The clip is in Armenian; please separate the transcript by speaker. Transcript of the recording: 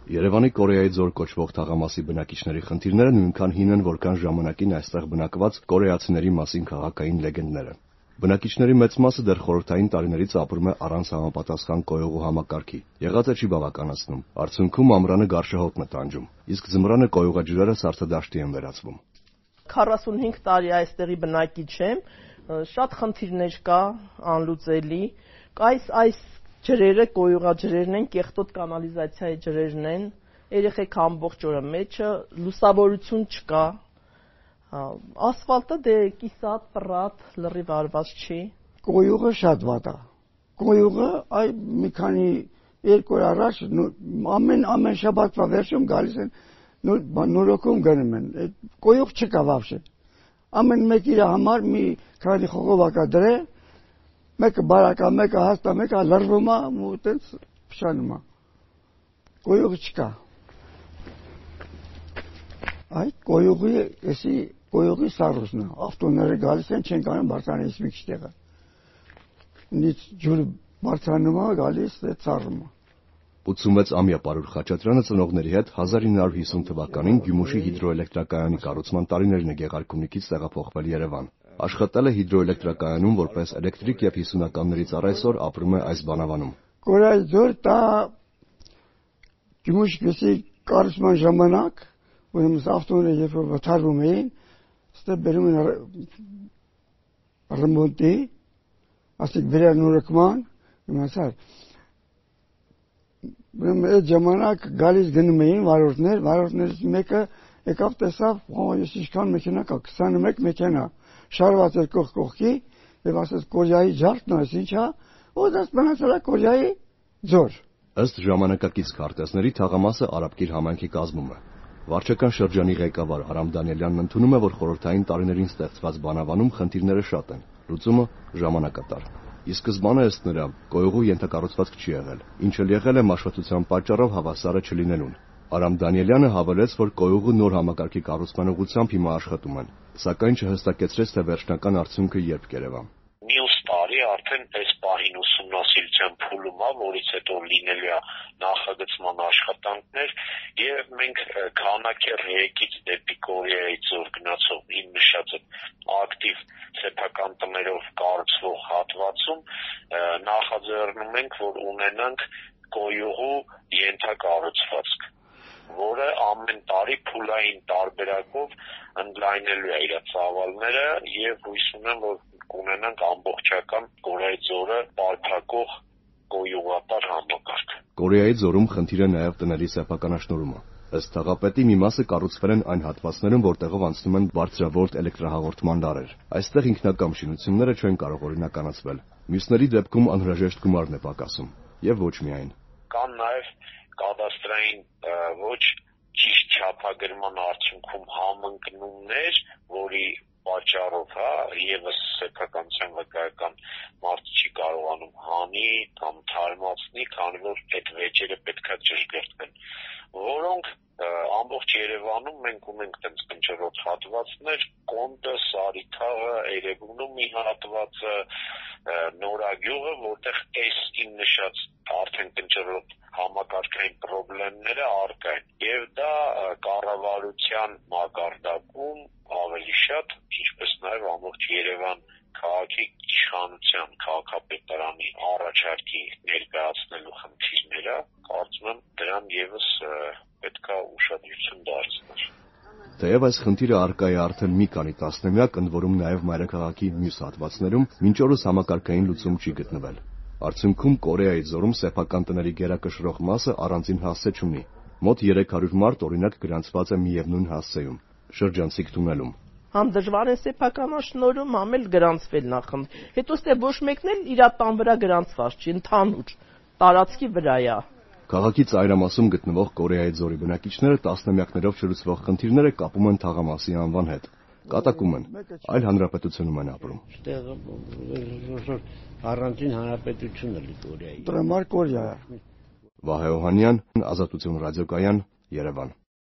Speaker 1: Երևանի Կորեայի ձոր կոչվող թաղամասի բնակիչների խնդիրները նույնքան հին են, որքան ժամանակին այստեղ բնակված կորեացիների մասին քաղաքային լեգենդները։ Բնակիչների մեծ մասը դեռ խորհրդային տարիներից ապրում է առանց համապատասխան կոյուղու համակարգի։ Եղածը չի բավականացնում։ Արդյունքում ամռանը գարշահոտն է տանջում, իսկ ձմռանը կոյուղաջրերը սառցադաշտի են վերածվում։
Speaker 2: 45 տարի այստեղի բնակիչ եմ, շատ խնդիրներ կա, անլուծելի, այս ջրերը կոյուղաջրերն են, կեղտոտ կանալիզացիայի ջրերն են, երեխեք ամբողջ օրը մեջը, լուսավորություն չկա, ասֆալտը դե կիսատ, պռատ, լրիվ արված չի։
Speaker 3: Կոյուղը շատ վատ է։ Կոյուղը մի քանի երկու օր առաջ ամեն շաբաթվա վերջում գալիս են նորոգում գնում են։ Կոյուղ չկա вообще։ Ամեն մեկ իր համար մի քանի խողովակա դրե, մեկը բարակա, մեկը հաստա, մեկը լրվում է ու տենց փշանում է։ Կոյուղ չկա։ Այդ կոյուղի սառույցն է։ Ավտոները գալիս են, չեն կարող բարձրանալ մի քիչ տեղը։ Նից ջուրը բարձրանում է, գալիս է ծառում է։
Speaker 1: 86-ամյա Պարուր Խաչատրյանը ծնողների հետ 1950 թվականին Գյումուշի հիդրոէլեկտրակայանի կառուցման տարիներին է Գեղարքունիքից տեղափոխվել Երևան։ Աշխատել է հիդրոէլեկտրակայանում որպես էլեկտրիկ եւ 50-ականներից առ այսօր ապրում է այս բանավանում։
Speaker 3: Կորեայի ձոր դա Գյումուշի կառուցման ժամանակ, ուրեմն ավտոները երբ որ վթարվում էին, ստե բերում են ռեմոնտի, ասիկ վերանորոգման, իմացար։ Ուրեմն այդ ժամանակ գալիս գնում էին վարորդներից մեկը եկավ տեսավ, ես ինչքան մեքենա կա, 21 մեքենա, շարված էր կողքի, եւ ասաց Կորեայի ջարդն է, ինչ է, ու դա մնացել է Կորեայի ձոր։
Speaker 1: Ըստ ժամանակակից քարտեզների թաղամասը Արաբկիր համայնքի կազմում է։ Վարչական շրջանի ղեկավար Արամ Դանիելյանն ընդունում է, որ խորհրդային տարիներին ստեղծված բանավանում խնդիրները շատ են, լուծումը ժամանակատար։ Ի սկզբանե ըստ նրա կոյուղու ենթակառուցվածք չի եղել, ինչը եղել է մաշվածության պատճառով հավասարը չլինելուն։ Արամ Դանիելյանը հավելեց, որ կոյուղը նոր համակարգի կառուցման ուղղությամբ հիմա աշխատում են, սակայն չհստակեցրեց, թե վերջնական արդյունքը երբ կերևա։
Speaker 4: Մյուս տարի արդեն այս պահին ուսումնասիրության փուլում է, որից հետո լինելու է նախագծման աշխատանքներ, եւ մենք քանակեր հեքից դեպի Կորեայի ձոր գնացող իմ նշած ակտիվ սեփական տներով կառուցվող հատվածում նախաձեռնում ենք, որ ունենանք կոյուղու ենթակառուցվածք, որը ամեն տարի փուլային տարբերակով ընդլայնելու է իր ծավալները եւ հույս ունեմ, որ կունենանք ամբողջական Կորեայի ձորը պարփակող կոյուղատար համակարգ։
Speaker 1: Կորեայի ձորում խնդիր է նաև տների սեփականաշնորհումը։ Ըստ թաղապետի մի մասը կառուցվել են այն հատվածներում, որտեղով անցնում են բարձրավոլտ էլեկտրահաղորդման տարեր։ Այստեղ ինքնակամ շինությունները չեն կարող օրինականացվել։ Մյուսների դեպքում անհրաժեշտ գումարն է պակասում, եւ ոչ միայն։
Speaker 4: Կան նաև կադաստրային ոչ ճիշտ չափագրման արդյունքում համընկնումներ, որի պատճառով եւս սեփականության վկայական մարդ չի կարողանում հանի կամ թարմացնի, քանի որ այդ վեճերը պետքա ճշգրտվեն, որոնք ամբողջ Երևանում մենք ունենք տենց կնճռոտ հատվածներ, Կոնդը, Սարիթաղը, Էրեբունու մի հատվածը, Նորագյուղը, որտեղ այս իմ նշած արդեն կնճռոտ համակարգային խնդիրները առկա են, եւ դա կառավարության մակարդակում ավելի շատ, ինչպես նաեւ ամբողջ Երևան քաղաքի իշխանության, քաղաքապետարանի առաջարկի ներկայացնելու խնդիրները, կարծում եմ դրան եւս պետքա ուշադրություն դարձնել։
Speaker 1: Թեև այս խնդիրը առկա է արդեն մի քանի տասնամյակ, ընդ որում նաև մայրաքաղաքի մյուս հատվածներում, մինչ օրս համակարգային լուծում չի գտնվել։ Արդյունքում Կորեայի ձորում սեփական տների գերակշռող մասը առանձին հասցե չունի։ Մոտ 300 մարդ օրինակ գրանցված է միևնույն հասցեում՝ շրջանցիկ թունելում։
Speaker 2: Համ դժվար է սեփականաշնորհում, համ էլ գրանցվել նախընդ։ Հետո ստե ոչ մեկն էլ իր տան վրա գրանցված չի, ընդհանուր տարածքի վրա է։
Speaker 1: Քաղաքի ծայրամասում գտնվող Կորեայի ձորի բնակիչները տասնամյակներով չլուծվող խնդիրները կապում են թաղամասի անվան հետ։ Կատակում են, այլ հանրապետությունում են ապրում։
Speaker 5: Առանձին հանրապետություն է Կորեայի։
Speaker 3: Տրամար Կորեա։
Speaker 1: Վահե Օհանյան, Ազատություն ռադիոկայան, Երևան։